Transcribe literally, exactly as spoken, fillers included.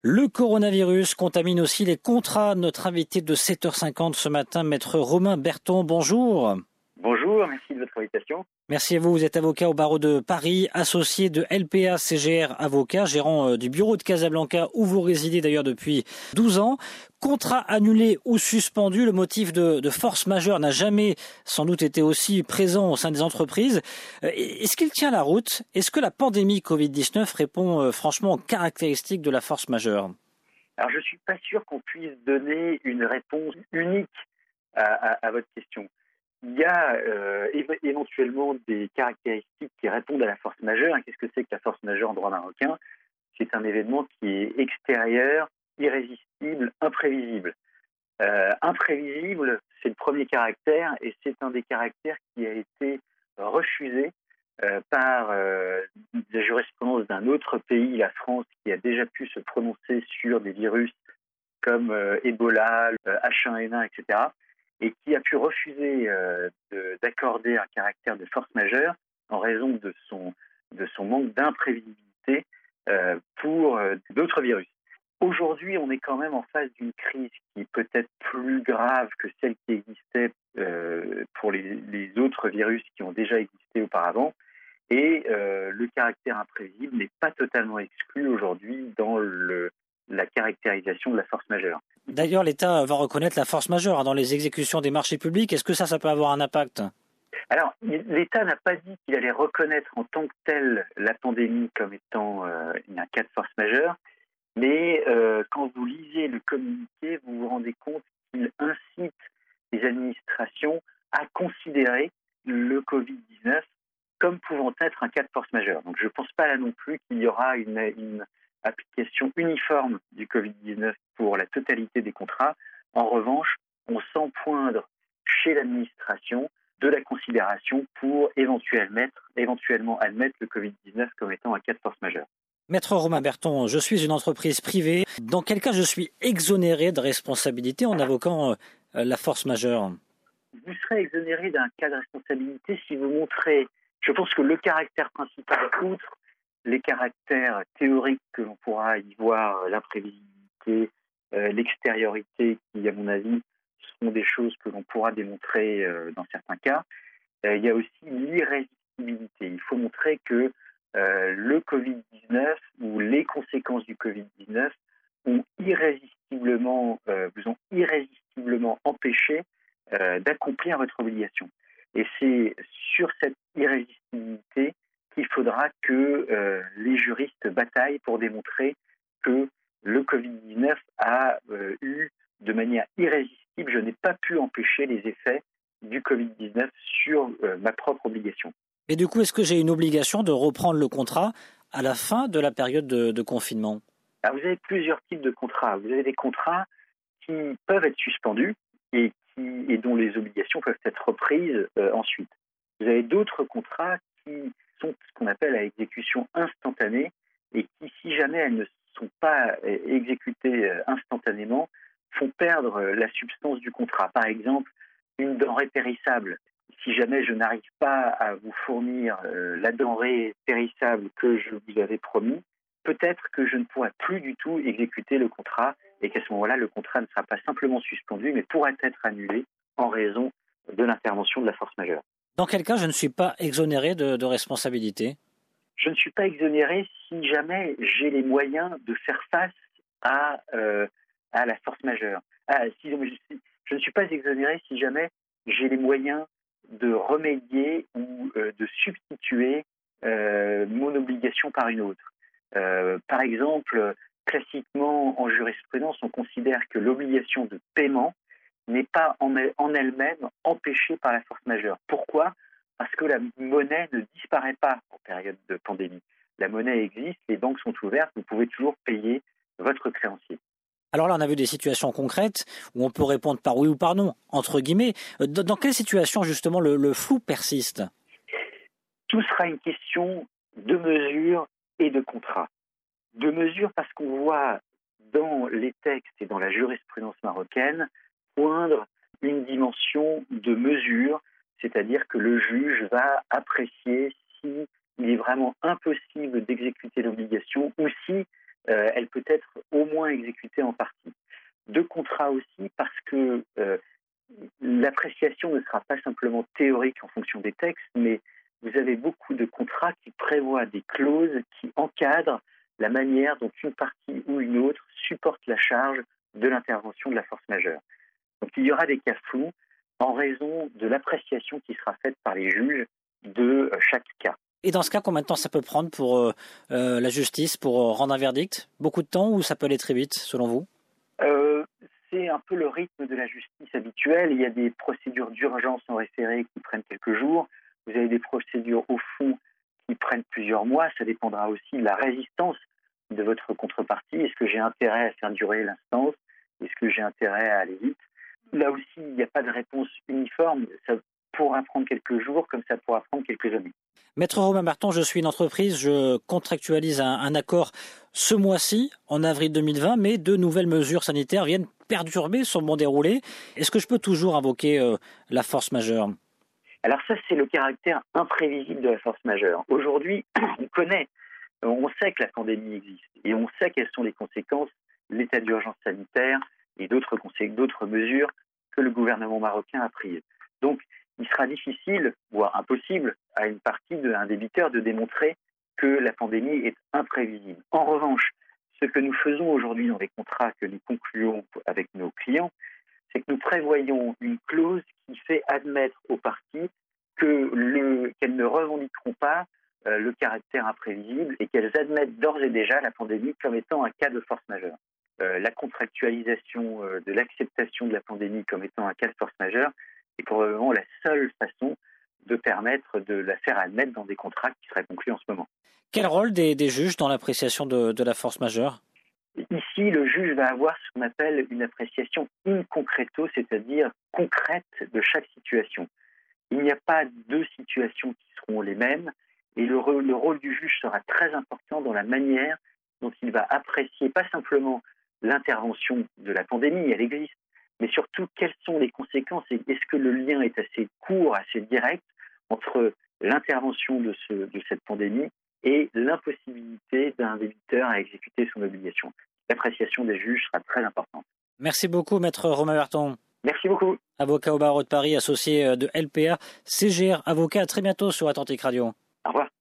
Le coronavirus contamine aussi les contrats. Notre invité de sept heures cinquante ce matin, maître Romain Berton, bonjour. Bonjour, merci de votre invitation. Merci à vous, vous êtes avocat au barreau de Paris, associé de L P A C G R Avocat, gérant du bureau de Casablanca où vous résidez d'ailleurs depuis douze ans. Contrat annulé ou suspendu, le motif de, de force majeure n'a jamais sans doute été aussi présent au sein des entreprises. Est-ce qu'il tient la route? Est-ce que la pandémie covid dix-neuf répond franchement aux caractéristiques de la force majeure? Alors je ne suis pas sûr qu'on puisse donner une réponse unique à, à, à votre question. Il y a euh, éventuellement des caractéristiques qui répondent à la force majeure. Qu'est-ce que c'est que la force majeure en droit marocain? C'est un événement qui est extérieur, irrésistible, imprévisible. Euh, imprévisible, c'est le premier caractère et c'est un des caractères qui a été refusé euh, par euh, la jurisprudence d'un autre pays, la France, qui a déjà pu se prononcer sur des virus comme euh, Ebola, euh, H un N un, et cetera, et qui a pu refuser euh, de, d'accorder un caractère de force majeure en raison de son, de son manque d'imprévisibilité euh, pour euh, d'autres virus. Aujourd'hui, on est quand même en face d'une crise qui est peut-être plus grave que celle qui existait euh, pour les, les autres virus qui ont déjà existé auparavant. Et euh, le caractère imprévisible n'est pas totalement exclu aujourd'hui dans le, la caractérisation de la force majeure. D'ailleurs, l'État va reconnaître la force majeure dans les exécutions des marchés publics. Est-ce que ça, ça peut avoir un impact? Alors, l'État n'a pas dit qu'il allait reconnaître en tant que tel la pandémie comme étant euh, un cas de force majeure, mais euh, quand vous lisez le communiqué, vous vous rendez compte qu'il incite les administrations à considérer le covid dix-neuf comme pouvant être un cas de force majeure. Donc je ne pense pas là non plus qu'il y aura une, une application uniforme du covid dix-neuf pour la totalité des contrats. En revanche, on sent poindre chez l'administration de la considération pour éventuellement, éventuellement admettre le covid dix-neuf comme étant un cas de force majeure. Maître Romain Berton, je suis une entreprise privée. Dans quel cas je suis exonéré de responsabilité en invoquant la force majeure? Vous serez exonéré d'un cas de responsabilité si vous montrez, je pense que le caractère principal, outre les caractères théoriques que l'on pourra y voir, l'imprévisibilité, euh, l'extériorité, qui, à mon avis, sont des choses que l'on pourra démontrer euh, dans certains cas, euh, il y a aussi l'irrésistibilité. Il faut montrer que euh, le covid dix-neuf ou les conséquences du covid dix-neuf ont irrésistiblement, euh, vous ont irrésistiblement empêché euh, d'accomplir votre obligation. Et c'est sur cette irrésistibilité qu'il faudra que euh, les juristes bataillent pour démontrer que le covid dix-neuf a euh, eu de manière irrésistible, je n'ai pas pu empêcher les effets du covid dix-neuf sur euh, ma propre obligation. Et du coup, est-ce que j'ai une obligation de reprendre le contrat à la fin de la période de, de confinement? Alors, vous avez plusieurs types de contrats. Vous avez des contrats qui peuvent être suspendus et, qui, et dont les obligations peuvent être reprises euh, ensuite. Vous avez d'autres contrats qui sont ce qu'on appelle à exécution instantanée et qui, si jamais elles ne sont pas euh, exécutées euh, instantanément, font perdre euh, la substance du contrat. Par exemple, une denrée périssable. Si jamais je n'arrive pas à vous fournir euh, la denrée périssable que je vous avais promis, peut-être que je ne pourrai plus du tout exécuter le contrat et qu'à ce moment-là, le contrat ne sera pas simplement suspendu, mais pourrait être annulé en raison de l'intervention de la force majeure. Dans quel cas je ne suis pas exonéré de, de responsabilité? Je ne suis pas exonéré si jamais j'ai les moyens de faire face à, euh, à la force majeure. Ah, si, je, je ne suis pas exonéré si jamais j'ai les moyens de remédier ou euh, de substituer euh, mon obligation par une autre. Euh, par exemple, classiquement, en jurisprudence, on considère que l'obligation de paiement n'est pas en, en elle-même empêchée par la force majeure. Pourquoi? Parce que la monnaie ne disparaît pas en période de pandémie. La monnaie existe, les banques sont ouvertes, vous pouvez toujours payer votre créancier. Alors là, on a vu des situations concrètes où on peut répondre par oui ou par non, entre guillemets. Dans quelle situation, justement, le, le flou persiste? Tout sera une question de mesure et de contrat. De mesure parce qu'on voit dans les textes et dans la jurisprudence marocaine poindre une dimension de mesure, c'est-à-dire que le juge va apprécier s'il est vraiment impossible d'exécuter l'obligation ou si euh, elle peut être au moins exécutée en partie. De contrat aussi parce que euh, l'appréciation ne sera pas simplement théorique en fonction des textes, mais vous avez beaucoup de contrats qui prévoient des clauses qui encadrent la manière dont une partie ou une autre supporte la charge de l'intervention de la force majeure. Donc il y aura des cas flous en raison de l'appréciation qui sera faite par les juges de chaque cas. Et dans ce cas, combien de temps ça peut prendre pour euh, euh, la justice pour euh, rendre un verdict? Beaucoup de temps ou ça peut aller très vite, selon vous? euh, C'est un peu le rythme de la justice habituelle. Il y a des procédures d'urgence en référé qui prennent quelques jours. Vous avez des procédures au fond qui prennent plusieurs mois. Ça dépendra aussi de la résistance de votre contrepartie. Est-ce que j'ai intérêt à faire durer l'instance? Est-ce que j'ai intérêt à aller vite? Là aussi, il n'y a pas de réponse uniforme. Ça pourra prendre quelques jours comme ça pourra prendre quelques années. Maître Romain Marton, je suis une entreprise, je contractualise un, un accord ce mois-ci, en avril deux mille vingt, mais de nouvelles mesures sanitaires viennent perturber son bon déroulé. Est-ce que je peux toujours invoquer euh, la force majeure? Alors ça, c'est le caractère imprévisible de la force majeure. Aujourd'hui, on connaît, on sait que la pandémie existe et on sait quelles sont les conséquences de l'état d'urgence sanitaire et d'autres, d'autres mesures que le gouvernement marocain a prises. Donc, il sera difficile, voire impossible, à une partie d'un débiteur de démontrer que la pandémie est imprévisible. En revanche, ce que nous faisons aujourd'hui dans les contrats que nous concluons avec nos clients, c'est que nous prévoyons une clause qui fait admettre aux parties que le, qu'elles ne revendiqueront pas euh, le caractère imprévisible et qu'elles admettent d'ores et déjà la pandémie comme étant un cas de force majeure. Euh, la contractualisation euh, de l'acceptation de la pandémie comme étant un cas de force majeure est probablement la seule façon de permettre de la faire admettre dans des contrats qui seraient conclus en ce moment. Quel rôle des, des juges dans l'appréciation de, de la force majeure? Ici, le juge va avoir ce qu'on appelle une appréciation in concreto, c'est-à-dire concrète de chaque situation. Il n'y a pas deux situations qui seront les mêmes et le, re, le rôle du juge sera très important dans la manière dont il va apprécier pas simplement l'intervention de la pandémie, elle existe, mais surtout quelles sont les conséquences et est-ce que le lien est assez court, assez direct entre l'intervention de, ce, de cette pandémie et l'impossibilité d'un débiteur à exécuter son obligation. L'appréciation des juges sera très importante. Merci beaucoup, Maître Romain Marton. Merci beaucoup. Avocat au barreau de Paris, associé de L P A, C G R Avocat. À très bientôt sur Atlantic Radio. Au revoir.